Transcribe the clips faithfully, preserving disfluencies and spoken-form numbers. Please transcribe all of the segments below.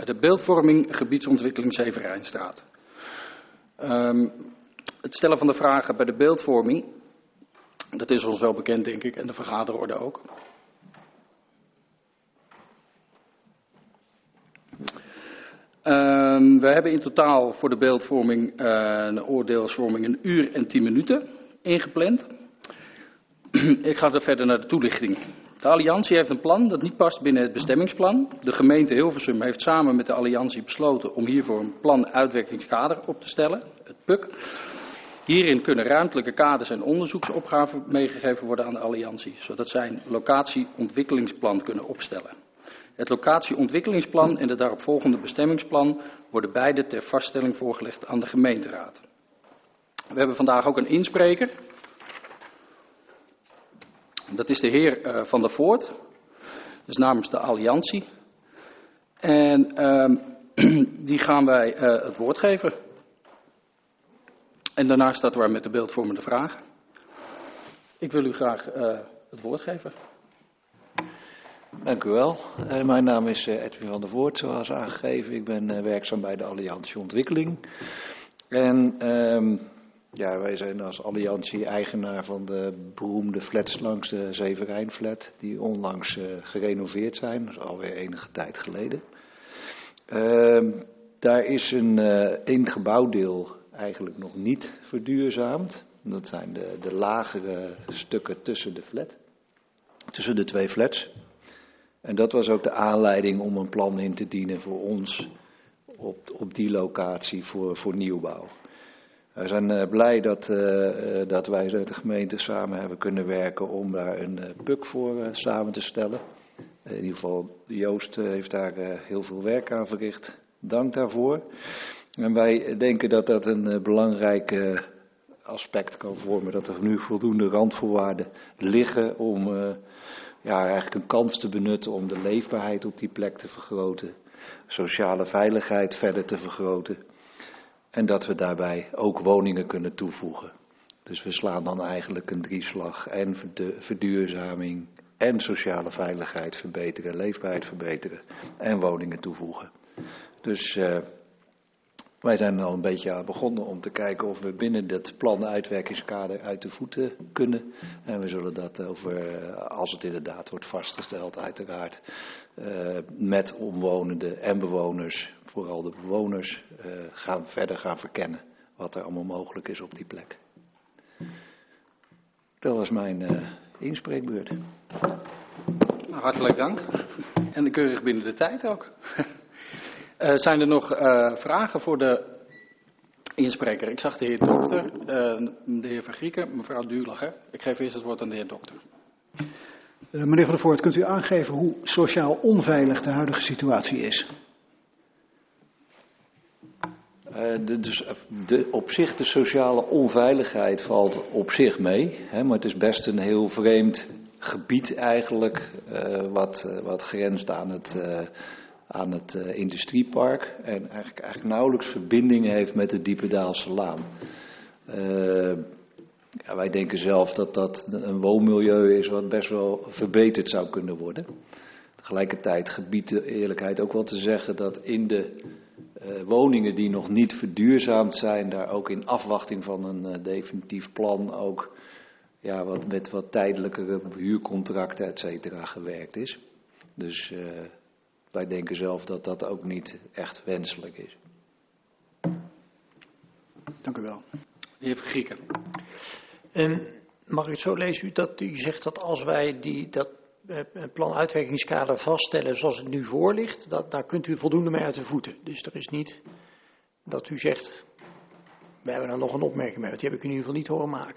De beeldvorming gebiedsontwikkeling Severijnstraat. Um, het stellen van de vragen bij de beeldvorming, dat is ons wel bekend denk ik en de vergaderorde ook. Um, we hebben in totaal voor de beeldvorming uh, een oordeelsvorming een uur en tien minuten ingepland. Ik ga er verder naar de toelichting. De Alliantie heeft een plan dat niet past binnen het bestemmingsplan. De gemeente Hilversum heeft samen met de Alliantie besloten om hiervoor een plan uitwerkingskader op te stellen, het P U C. Hierin kunnen ruimtelijke kaders en onderzoeksopgaven meegegeven worden aan de Alliantie, zodat zij een locatieontwikkelingsplan kunnen opstellen. Het locatieontwikkelingsplan en het daaropvolgende bestemmingsplan worden beide ter vaststelling voorgelegd aan de gemeenteraad. We hebben vandaag ook een inspreker. Dat is de heer uh, Van der Voort, dus namens de Alliantie. En uh, die gaan wij uh, het woord geven. En daarna starten wij met de beeldvormende vragen. Ik wil u graag uh, het woord geven. Dank u wel. Uh, mijn naam is uh, Edwin van der Voort, zoals aangegeven. Ik ben uh, werkzaam bij de Alliantie Ontwikkeling. En um, ja, wij zijn als Alliantie eigenaar van de beroemde flats langs de Zeverijnflat, die onlangs uh, gerenoveerd zijn, dat is alweer enige tijd geleden. Uh, daar is een uh, één gebouwdeel eigenlijk nog niet verduurzaamd. Dat zijn de, de lagere stukken tussen de flat, tussen de twee flats. En dat was ook de aanleiding om een plan in te dienen voor ons op, op die locatie voor, voor nieuwbouw. We zijn uh, blij dat, uh, dat wij met de gemeente samen hebben kunnen werken om daar een uh, P U C voor uh, samen te stellen. Uh, in ieder geval Joost uh, heeft daar uh, heel veel werk aan verricht. Dank daarvoor. En wij denken dat dat een uh, belangrijk uh, aspect kan vormen, dat er nu voldoende randvoorwaarden liggen om uh, ja, eigenlijk een kans te benutten om de leefbaarheid op die plek te vergroten, sociale veiligheid verder te vergroten en dat we daarbij ook woningen kunnen toevoegen. Dus we slaan dan eigenlijk een drieslag en de verduurzaming en sociale veiligheid verbeteren, leefbaarheid verbeteren en woningen toevoegen. Dus uh, wij zijn al een beetje begonnen om te kijken of we binnen dat plan uitwerkingskader uit de voeten kunnen. En we zullen dat over, als het inderdaad wordt vastgesteld, uiteraard uh, met omwonenden en bewoners, vooral de bewoners, uh, gaan verder gaan verkennen wat er allemaal mogelijk is op die plek. Dat was mijn uh, inspreekbeurt. Nou, hartelijk dank. En keurig binnen de tijd ook. Uh, zijn er nog uh, vragen voor de inspreker? Ik zag de heer dokter, uh, de heer Vergrieken, mevrouw Duurlacher. Ik geef eerst het woord aan de heer dokter. Uh, meneer Van der Voort, kunt u aangeven hoe sociaal onveilig de huidige situatie is? Uh, de, dus de, op zich de sociale onveiligheid valt op zich mee, hè, maar het is best een heel vreemd gebied eigenlijk, uh, wat, uh, wat grenst aan het... Uh, aan het uh, industriepark en eigenlijk, eigenlijk nauwelijks verbindingen heeft met de Diependaalse Laan. Uh, ja, wij denken zelf dat dat een woonmilieu is wat best wel verbeterd zou kunnen worden. Tegelijkertijd gebiedt de eerlijkheid ook wel te zeggen dat in de uh, woningen die nog niet verduurzaamd zijn, daar ook in afwachting van een uh, definitief plan ook ja, wat, met wat tijdelijkere huurcontracten et cetera gewerkt is. Dus uh, wij denken zelf dat dat ook niet echt wenselijk is. Dank u wel. De heer Vergrieken. Um, mag ik het zo lezen, u, dat u zegt dat als wij die, dat uh, plan uitwerkingskader vaststellen zoals het nu voor ligt, dat, daar kunt u voldoende mee uit de voeten. Dus er is niet dat u zegt, we hebben er nog een opmerking mee, want die heb ik in ieder geval niet horen maken.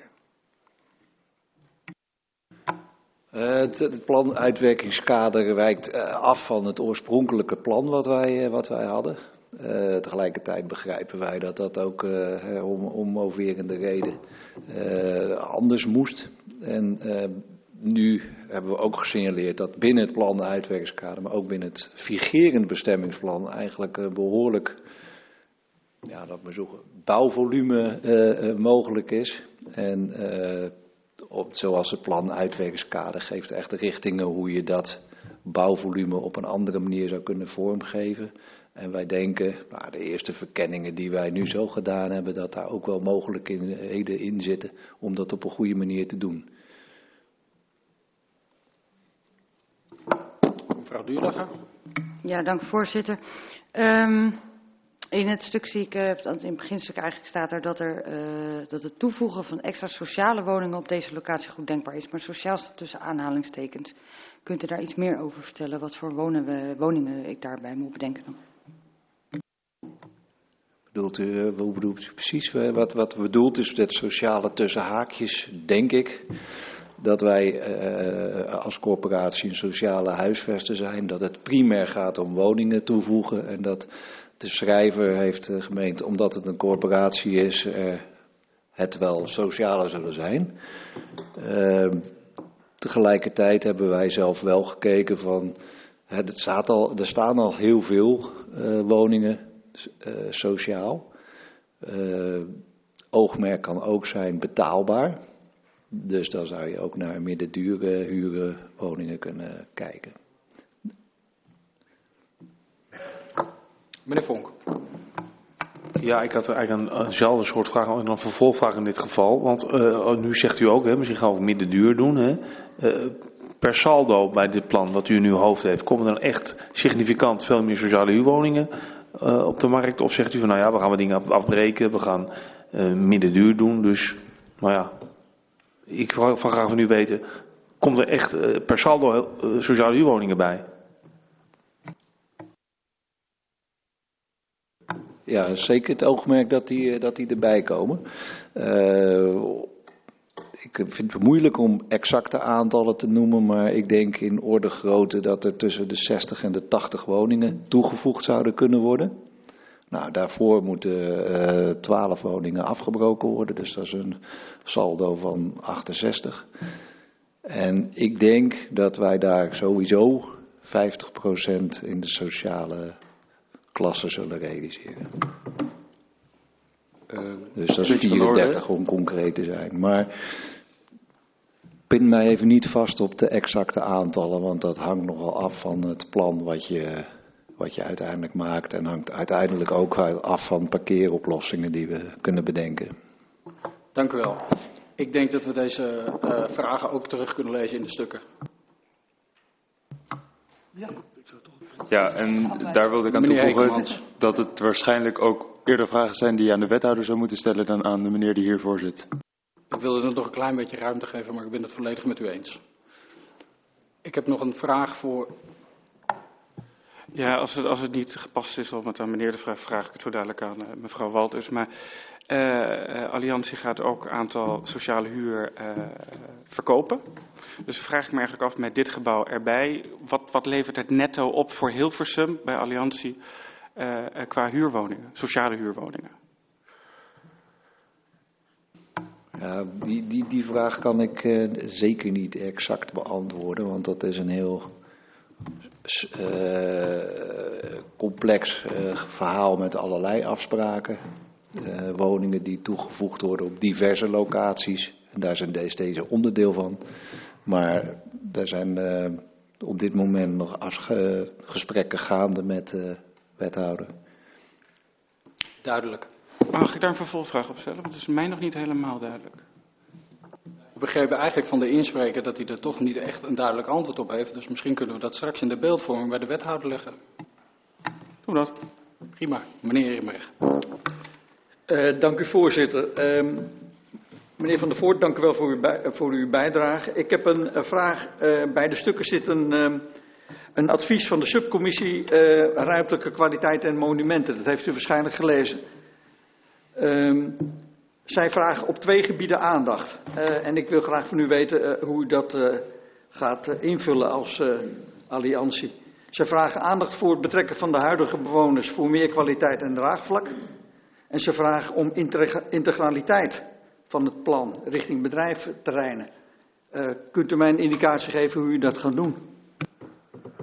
Uh, het, het plan uitwerkingskader wijkt uh, af van het oorspronkelijke plan wat wij, uh, wat wij hadden. Uh, tegelijkertijd begrijpen wij dat dat ook uh, om, om moverende reden uh, anders moest. En uh, nu hebben we ook gesignaleerd dat binnen het plan uitwerkingskader, maar ook binnen het vigerend bestemmingsplan eigenlijk uh, behoorlijk ja, dat maar zo, bouwvolume uh, uh, mogelijk is. En uh, Op, zoals het plan uitwerkingskader geeft echt richtingen hoe je dat bouwvolume op een andere manier zou kunnen vormgeven. En wij denken, nou, de eerste verkenningen die wij nu zo gedaan hebben, dat daar ook wel mogelijkheden in zitten om dat op een goede manier te doen. Mevrouw Duurlacher. Ja, dank voorzitter. Um, in het stuk zie ik, uh, in het beginstuk eigenlijk staat er dat, er uh, dat het toevoegen van extra sociale woningen op deze locatie goed denkbaar is. Maar sociaal staat tussen aanhalingstekens. Kunt u daar iets meer over vertellen? Wat voor wonen we, woningen ik daarbij moet bedenken? Bedoelt u, hoe bedoelt u precies? Wat, wat bedoelt is het sociale tussen haakjes, denk ik. Dat wij uh, als corporatie een sociale huisvesten zijn. Dat het primair gaat om woningen toevoegen. En dat de schrijver heeft uh, gemeend, omdat het een corporatie is, uh, het wel socialer zullen zijn. Uh, tegelijkertijd hebben wij zelf wel gekeken van, het staat al, er staan al heel veel uh, woningen uh, sociaal. Uh, oogmerk kan ook zijn betaalbaar. Dus dan zou je ook naar middendure huurwoningen kunnen kijken. Meneer Vonk. Ja, ik had eigenlijk een, eenzelfde soort vraag en een vervolgvraag in dit geval. Want uh, nu zegt u ook, hè, misschien gaan we middenduur doen. Hè. Uh, per saldo bij dit plan wat u in uw hoofd heeft, komen er dan echt significant veel meer sociale huurwoningen uh, op de markt? Of zegt u van, nou ja, we gaan wat dingen af, afbreken, we gaan uh, middenduur doen. Dus, nou ja, ik wil van graag van u weten, komt er echt uh, per saldo uh, sociale huurwoningen bij? Ja, zeker het oogmerk dat die, dat die erbij komen. Uh, ik vind het moeilijk om exacte aantallen te noemen, maar ik denk in orde grootte dat er tussen de zestig en de tachtig woningen toegevoegd zouden kunnen worden. Nou, daarvoor moeten uh, twaalf woningen afgebroken worden, dus dat is een saldo van achtenzestig. En ik denk dat wij daar sowieso vijftig procent in de sociale klasse zullen realiseren. Uh, dus dat is vierendertig om concreet te zijn. Maar pin mij even niet vast op de exacte aantallen, want dat hangt nogal af van het plan wat je, wat je uiteindelijk maakt. En hangt uiteindelijk ook af van parkeeroplossingen die we kunnen bedenken. Dank u wel. Ik denk dat we deze uh, vragen ook terug kunnen lezen in de stukken. Ja. Ja, en daar wilde ik aan toevoegen dat het waarschijnlijk ook eerder vragen zijn die je aan de wethouder zou moeten stellen dan aan de meneer die hiervoor zit. Ik wilde er nog een klein beetje ruimte geven, maar ik ben het volledig met u eens. Ik heb nog een vraag voor... Ja, als het, als het niet gepast is om het aan meneer te vragen, vraag ik het zo dadelijk aan uh, mevrouw Walters. Maar uh, uh, Alliantie gaat ook een aantal sociale huur uh, verkopen. Dus vraag ik me eigenlijk af met dit gebouw erbij. Wat, wat levert het netto op voor Hilversum bij Alliantie uh, uh, qua huurwoningen, sociale huurwoningen? Ja, die, die, die vraag kan ik uh, zeker niet exact beantwoorden, want dat is een heel uh, complex uh, verhaal met allerlei afspraken. Uh, woningen die toegevoegd worden op diverse locaties. En daar zijn deze, deze onderdeel van. Maar er zijn uh, op dit moment nog as, uh, gesprekken gaande met de uh, wethouder. Duidelijk. Mag ik daar een vervolgvraag op stellen? Want het is mij nog niet helemaal duidelijk. We begrepen eigenlijk van de inspreker dat hij er toch niet echt een duidelijk antwoord op heeft. Dus misschien kunnen we dat straks in de beeldvorming bij de wethouder leggen. Doe dat. Prima. Meneer Herenberg. Uh, dank u voorzitter. Uh, meneer Van der Voort, dank u wel voor uw, bij, voor uw bijdrage. Ik heb een uh, vraag. Uh, bij de stukken zit een, uh, een advies van de subcommissie uh, ruimtelijke kwaliteit en monumenten. Dat heeft u waarschijnlijk gelezen. Uh, zij vragen op twee gebieden aandacht. Uh, en ik wil graag van u weten uh, hoe u dat uh, gaat uh, invullen als uh, alliantie. Zij vragen aandacht voor het betrekken van de huidige bewoners voor meer kwaliteit en draagvlak. En ze vragen om integraliteit van het plan richting bedrijventerreinen. Uh, kunt u mij een indicatie geven hoe u dat gaat doen?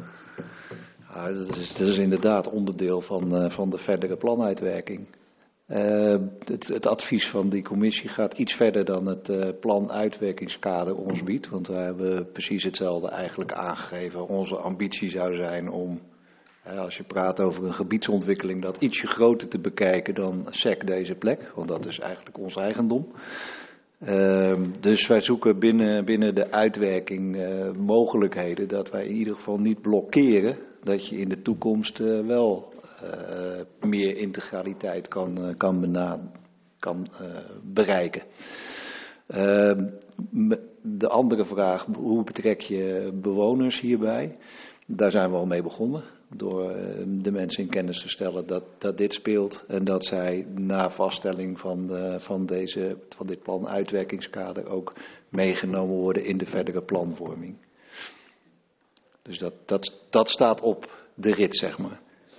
Ja, dat, is, dat is inderdaad onderdeel van, uh, van de verdere planuitwerking. Uh, het, het advies van die commissie gaat iets verder dan het uh, plan uitwerkingskader ons biedt. Want wij hebben precies hetzelfde eigenlijk aangegeven. Onze ambitie zou zijn om, uh, als je praat over een gebiedsontwikkeling, dat ietsje groter te bekijken dan S E C deze plek. Want dat is eigenlijk ons eigendom. Uh, dus wij zoeken binnen, binnen de uitwerking uh, mogelijkheden dat wij in ieder geval niet blokkeren. Dat je in de toekomst uh, wel uh, meer integraliteit kan, uh, kan, bena- kan uh, bereiken. Uh, de andere vraag, hoe betrek je bewoners hierbij? Daar zijn we al mee begonnen. Door uh, de mensen in kennis te stellen dat, dat dit speelt. En dat zij na vaststelling van, de, van, deze, van dit plan uitwerkingskader ook meegenomen worden in de verdere planvorming. Dus dat, dat, dat staat op de rit, zeg maar.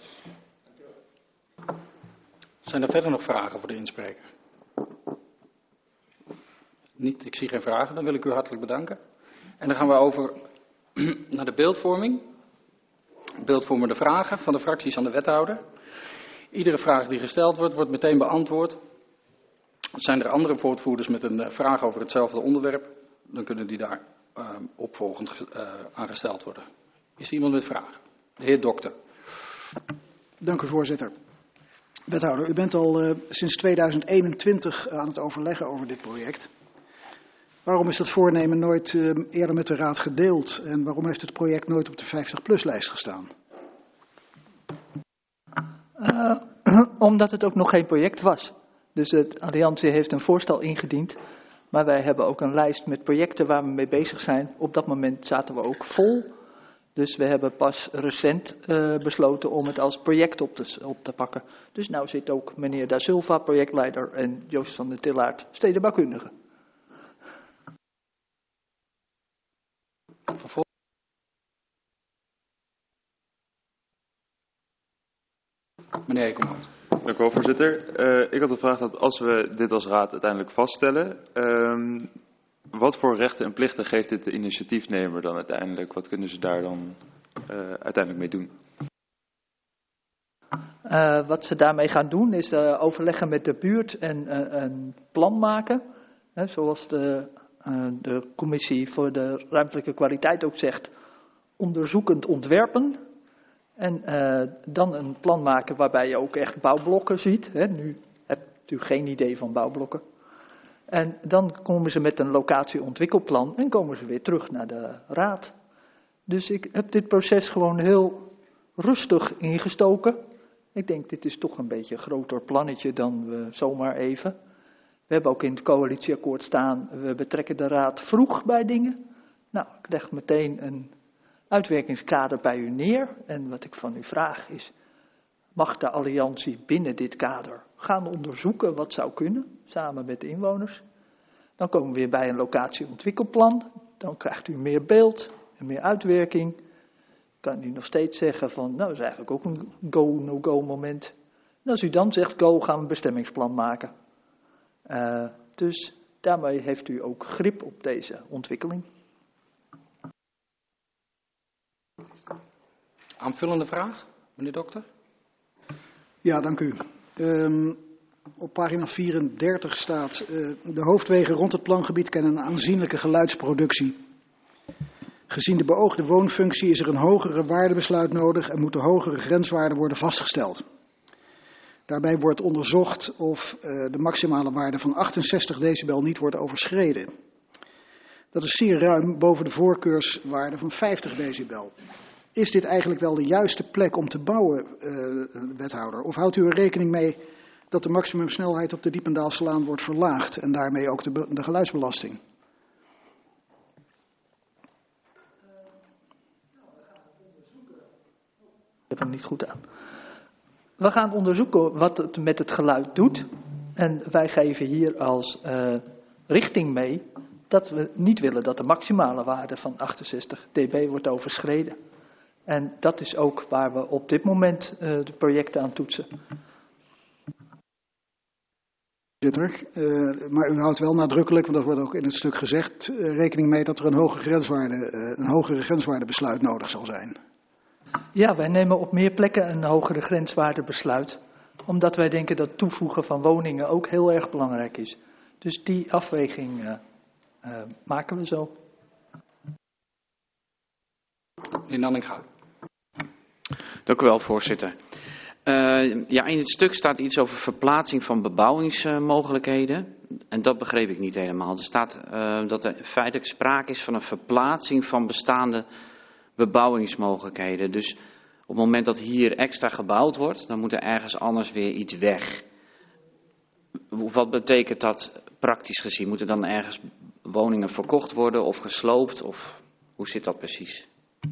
Zijn er verder nog vragen voor de inspreker? Niet, ik zie geen vragen, dan wil ik u hartelijk bedanken. En dan gaan we over naar de beeldvorming. Beeldvormende vragen van de fracties aan de wethouder. Iedere vraag die gesteld wordt, wordt meteen beantwoord. Zijn er andere voortvoerders met een vraag over hetzelfde onderwerp, dan kunnen die daar uh, opvolgend uh, aan gesteld worden. Is er iemand met vragen? De heer Dokter. Dank u, voorzitter. Wethouder, u bent al uh, sinds tweeduizend eenentwintig aan het overleggen over dit project. Waarom is dat voornemen nooit uh, eerder met de raad gedeeld en waarom heeft het project nooit op de vijftig plus lijst gestaan? Uh, omdat het ook nog geen project was. Dus de Alliantie heeft een voorstel ingediend, maar wij hebben ook een lijst met projecten waar we mee bezig zijn. Op dat moment zaten we ook vol. Dus we hebben pas recent uh, besloten om het als project op te, op te pakken. Dus nou zit ook meneer Da Silva, projectleider, en Joost van der Tillaert, stedenbouwkundige. Vervolg. Meneer Ekelmans. Dank u wel, voorzitter. Uh, ik had de vraag dat als we dit als raad uiteindelijk vaststellen, um, wat voor rechten en plichten geeft dit de initiatiefnemer dan uiteindelijk? Wat kunnen ze daar dan uh, uiteindelijk mee doen? Uh, wat ze daarmee gaan doen is uh, overleggen met de buurt en uh, een plan maken. Hè, zoals de, uh, de commissie voor de ruimtelijke kwaliteit ook zegt, onderzoekend ontwerpen. En uh, dan een plan maken waarbij je ook echt bouwblokken ziet. Hè. Nu hebt u geen idee van bouwblokken. En dan komen ze met een locatieontwikkelplan en komen ze weer terug naar de raad. Dus ik heb dit proces gewoon heel rustig ingestoken. Ik denk, dit is toch een beetje een groter plannetje dan we zomaar even. We hebben ook in het coalitieakkoord staan, we betrekken de raad vroeg bij dingen. Nou, ik leg meteen een uitwerkingskader bij u neer. En wat ik van u vraag is, mag de Alliantie binnen dit kader gaan onderzoeken wat zou kunnen, samen met de inwoners. Dan komen we weer bij een locatieontwikkelplan. Dan krijgt u meer beeld en meer uitwerking. Kan u nog steeds zeggen van, nou dat is eigenlijk ook een go-no-go moment. En als u dan zegt go, gaan we een bestemmingsplan maken. Uh, dus daarmee heeft u ook grip op deze ontwikkeling. Aanvullende vraag, meneer Dokter? Ja, dank u. Um, op pagina vierendertig staat, uh, de hoofdwegen rond het plangebied kennen een aanzienlijke geluidsproductie. Gezien de beoogde woonfunctie is er een hogere waardebesluit nodig en moeten hogere grenswaarden worden vastgesteld. Daarbij wordt onderzocht of uh, de maximale waarde van achtenzestig decibel niet wordt overschreden. Dat is zeer ruim boven de voorkeurswaarde van vijftig decibel. Is dit eigenlijk wel de juiste plek om te bouwen, uh, wethouder? Of houdt u er rekening mee dat de maximumsnelheid op de Diependaalslaan wordt verlaagd en daarmee ook de, de geluidsbelasting? Ik heb hem niet goed aan. We gaan onderzoeken wat het met het geluid doet. En wij geven hier als uh, richting mee dat we niet willen dat de maximale waarde van achtenzestig decibel wordt overschreden. En dat is ook waar we op dit moment uh, de projecten aan toetsen. Uh, maar u houdt wel nadrukkelijk, want dat wordt ook in het stuk gezegd, uh, rekening mee dat er een, hoge grenswaarde, uh, een hogere grenswaardebesluit nodig zal zijn. Ja, wij nemen op meer plekken een hogere grenswaardebesluit. Omdat wij denken dat toevoegen van woningen ook heel erg belangrijk is. Dus die afweging uh, uh, maken we zo. Meneer Nanninga. Dank u wel, voorzitter. Uh, ja, in het stuk staat iets over verplaatsing van bebouwingsmogelijkheden. En dat begreep ik niet helemaal. Er staat uh, dat er feitelijk sprake is van een verplaatsing van bestaande bebouwingsmogelijkheden. Dus op het moment dat hier extra gebouwd wordt, dan moet er ergens anders weer iets weg. Wat betekent dat praktisch gezien? Moeten dan ergens woningen verkocht worden of gesloopt? Of hoe zit dat precies?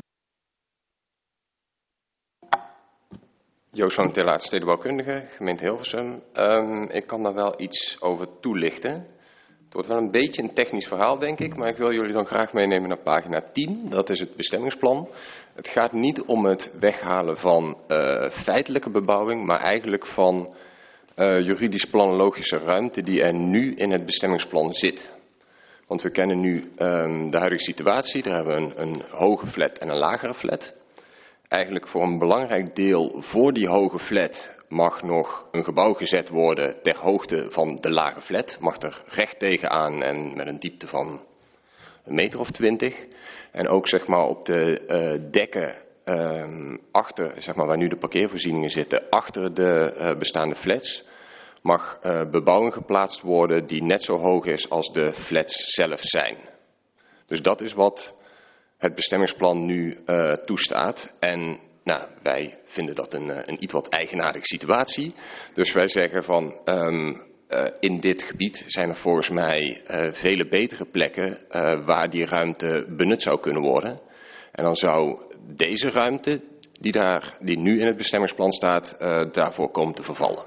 Joost van Tillaert, stedenbouwkundige, gemeente Hilversum. Um, ik kan daar wel iets over toelichten. Het wordt wel een beetje een technisch verhaal, denk ik, maar ik wil jullie dan graag meenemen naar pagina tien. Dat is het bestemmingsplan. Het gaat niet om het weghalen van uh, feitelijke bebouwing, maar eigenlijk van uh, juridisch planologische ruimte die er nu in het bestemmingsplan zit. Want we kennen nu um, de huidige situatie. Daar hebben we een, een hoge flat en een lagere flat. Eigenlijk voor een belangrijk deel voor die hoge flat mag nog een gebouw gezet worden ter hoogte van de lage flat. Mag er recht tegenaan en met een diepte van een meter of twintig. En ook zeg maar op de uh, dekken uh, achter, zeg maar waar nu de parkeervoorzieningen zitten, achter de uh, bestaande flats, mag uh, bebouwing geplaatst worden die net zo hoog is als de flats zelf zijn. Dus dat is wat het bestemmingsplan nu uh, toestaat. En nou, wij vinden dat een, een iets wat eigenaardige situatie. Dus wij zeggen van um, uh, in dit gebied zijn er volgens mij uh, vele betere plekken uh, waar die ruimte benut zou kunnen worden. En dan zou deze ruimte die, daar, die nu in het bestemmingsplan staat uh, daarvoor komen te vervallen.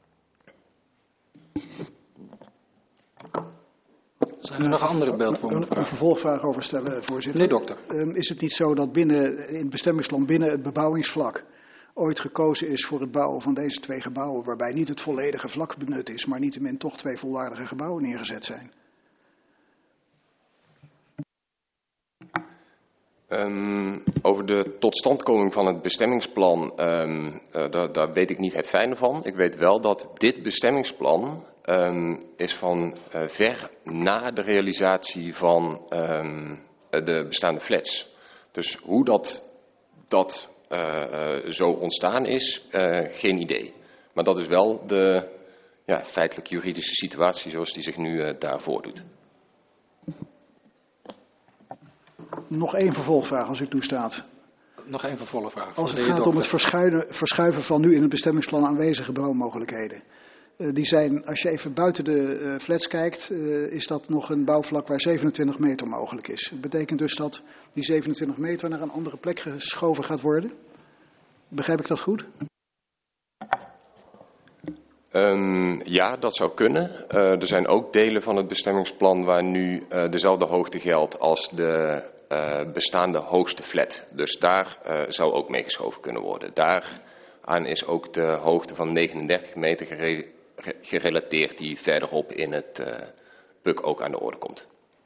Zijn er nog andere beeldvormen? Een, een vervolgvraag over stellen, voorzitter. Nee, dokter. Um, is het niet zo dat binnen, in het bestemmingsplan binnen het bebouwingsvlak ooit gekozen is voor het bouwen van deze twee gebouwen, waarbij niet het volledige vlak benut is, maar niettemin toch twee volwaardige gebouwen neergezet zijn? Um, over de totstandkoming van het bestemmingsplan, um, uh, daar, daar weet ik niet het fijne van. Ik weet wel dat dit bestemmingsplan um, is van uh, ver na de realisatie van um, de bestaande flats. Dus hoe dat, dat uh, uh, zo ontstaan is, uh, geen idee. Maar dat is wel de ja, feitelijk juridische situatie zoals die zich nu uh, daar voordoet. Nog één vervolgvraag, als u toestaat. Nog één vervolgvraag. Als het gaat om het verschuiven van nu in het bestemmingsplan aanwezige bouwmogelijkheden. Uh, die zijn, als je even buiten de uh, flats kijkt, uh, is dat nog een bouwvlak waar zevenentwintig meter mogelijk is. Dat betekent dus dat die zevenentwintig meter naar een andere plek geschoven gaat worden. Begrijp ik dat goed? Um, ja, dat zou kunnen. Uh, er zijn ook delen van het bestemmingsplan waar nu uh, dezelfde hoogte geldt als de uh, bestaande hoogste flat. Dus daar uh, zou ook meegeschoven kunnen worden. Daaraan is ook de hoogte van negenendertig meter gere gerelateerd die verderop in het uh, P U C ook aan de orde komt.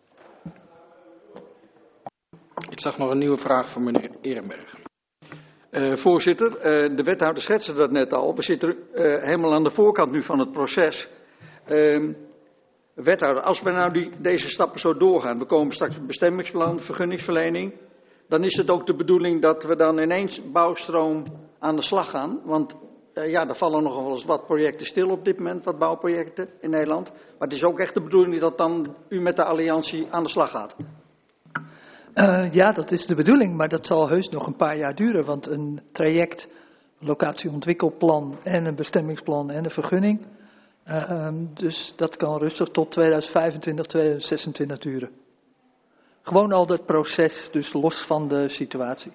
Ik zag nog een nieuwe vraag van meneer Ehrenberg. Uh, voorzitter, uh, de wethouder schetste dat net al. We zitten uh, helemaal aan de voorkant nu van het proces. Uh, wethouder, als we nou die, deze stappen zo doorgaan, we komen straks het bestemmingsplan, vergunningsverlening, dan is het ook de bedoeling dat we dan ineens bouwstroom aan de slag gaan. Want uh, ja, er vallen nog wel eens wat projecten stil op dit moment, wat bouwprojecten in Nederland. Maar het is ook echt de bedoeling dat dan u met de alliantie aan de slag gaat. Uh, ja, dat is de bedoeling, maar dat zal heus nog een paar jaar duren. Want een traject, locatieontwikkelplan en een bestemmingsplan en een vergunning. Uh, um, dus dat kan rustig tot tweeduizend vijfentwintig, tweeduizend zesentwintig duren. Gewoon al dat proces, dus los van de situatie.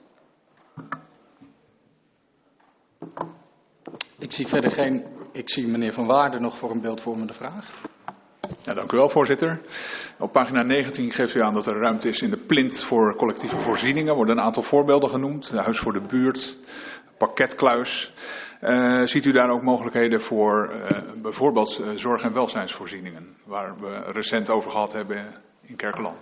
Ik zie verder geen... Ik zie meneer Van Waarden nog voor een beeldvormende vraag. Ja, dank u wel, voorzitter. Op pagina negentien geeft u aan dat er ruimte is in de plint voor collectieve voorzieningen. Er worden een aantal voorbeelden genoemd. Huis voor de buurt, pakketkluis. Uh, ziet u daar ook mogelijkheden voor uh, bijvoorbeeld uh, zorg- en welzijnsvoorzieningen, waar we recent over gehad hebben in Kerkeland?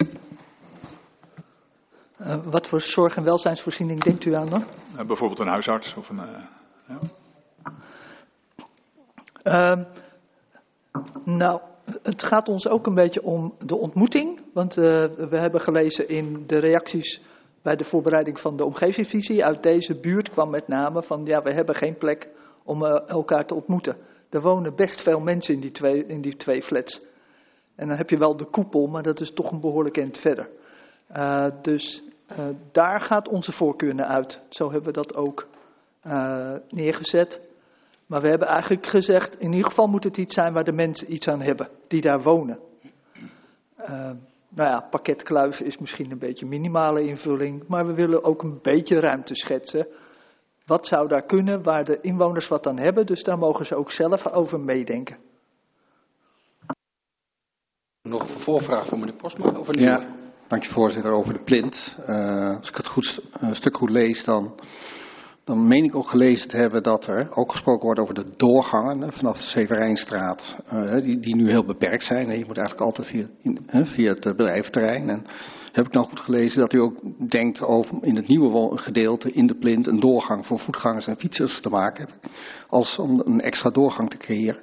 Uh, wat voor zorg- en welzijnsvoorziening denkt u aan dan? Uh, bijvoorbeeld een huisarts of een... Uh, ja. Uh, nou, het gaat ons ook een beetje om de ontmoeting. Want uh, we hebben gelezen in de reacties bij de voorbereiding van de omgevingsvisie. Uit deze buurt kwam met name van, ja, we hebben geen plek om uh, elkaar te ontmoeten. Er wonen best veel mensen in die twee, in die twee flats. En dan heb je wel de koepel, maar dat is toch een behoorlijk eind verder. Uh, dus uh, daar gaat onze voorkeur naar uit. Zo hebben we dat ook uh, neergezet. Maar we hebben eigenlijk gezegd, in ieder geval moet het iets zijn waar de mensen iets aan hebben, die daar wonen. Uh, nou ja, pakket Kluif is misschien een beetje minimale invulling, maar we willen ook een beetje ruimte schetsen. Wat zou daar kunnen, waar de inwoners wat aan hebben, dus daar mogen ze ook zelf over meedenken. Nog een vervolgvraag voor meneer Postma? Over ja, dank je voorzitter, over de plint. Uh, als ik het goed, uh, stuk goed lees, dan, dan meen ik ook gelezen te hebben dat er ook gesproken wordt over de doorgangen uh, vanaf de Severijnstraat, uh, die, die nu heel beperkt zijn. Je moet eigenlijk altijd via, in, uh, via het bedrijventerrein. En heb ik nou goed gelezen dat u ook denkt over in het nieuwe gedeelte in de plint een doorgang voor voetgangers en fietsers te maken hebben, als om een extra doorgang te creëren?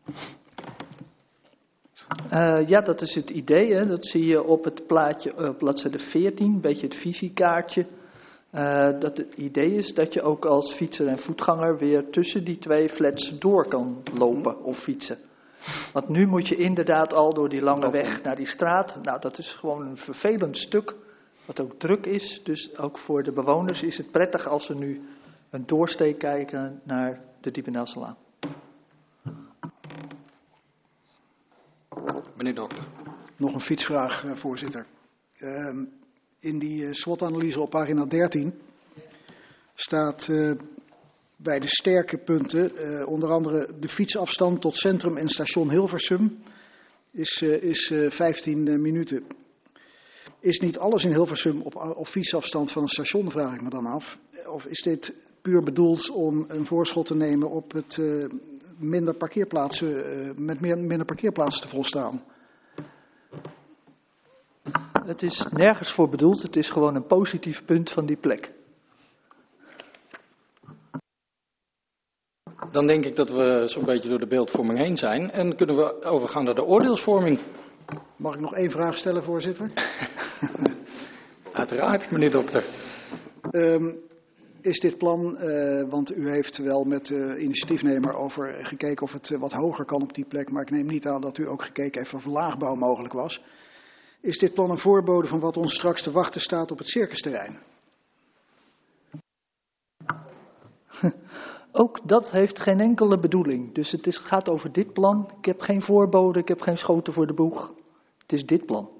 Uh, ja, dat is het idee. Hè. Dat zie je op het plaatje, uh, bladzijde veertien, een beetje het visiekaartje. Uh, dat het idee is dat je ook als fietser en voetganger weer tussen die twee flats door kan lopen of fietsen. Want nu moet je inderdaad al door die lange weg naar die straat. Nou, dat is gewoon een vervelend stuk, wat ook druk is. Dus ook voor de bewoners is het prettig als ze nu een doorsteek kijken naar de Diepenelselaan. Meneer Dokter. Nog een fietsvraag, voorzitter. Uh, in die uh, SWOT-analyse op pagina dertien staat uh, bij de sterke punten, uh, onder andere de fietsafstand tot centrum en station Hilversum is, uh, is uh, vijftien uh, minuten. Is niet alles in Hilversum op, op fietsafstand van een station, vraag ik me dan af. Of is dit puur bedoeld om een voorschot te nemen op het uh, minder parkeerplaatsen, uh, met meer, minder parkeerplaatsen te volstaan? Het is nergens voor bedoeld, het is gewoon een positief punt van die plek. Dan denk ik dat we zo'n beetje door de beeldvorming heen zijn en kunnen we overgaan naar de oordeelsvorming. Mag ik nog één vraag stellen, voorzitter? Uiteraard, meneer Dokter. Um, is dit plan, uh, want u heeft wel met de initiatiefnemer over gekeken of het uh, wat hoger kan op die plek, maar ik neem niet aan dat u ook gekeken heeft of laagbouw mogelijk was. Is dit plan een voorbode van wat ons straks te wachten staat op het circusterrein? Ook dat heeft geen enkele bedoeling. Dus het is, gaat over dit plan. Ik heb geen voorbode, ik heb geen schoten voor de boeg. Het is dit plan.